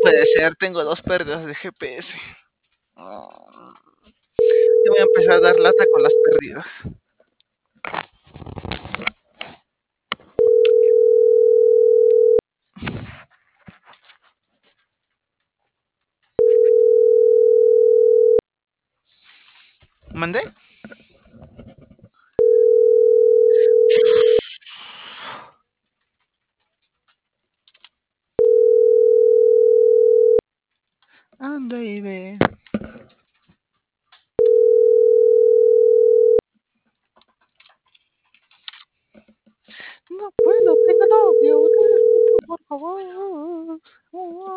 puede ser, tengo 2 pérdidas de GPS. No, te voy a empezar a dar lata con las pérdidas. ¿Mandé? Anda y ve. No puedo, tengo novio, por favor.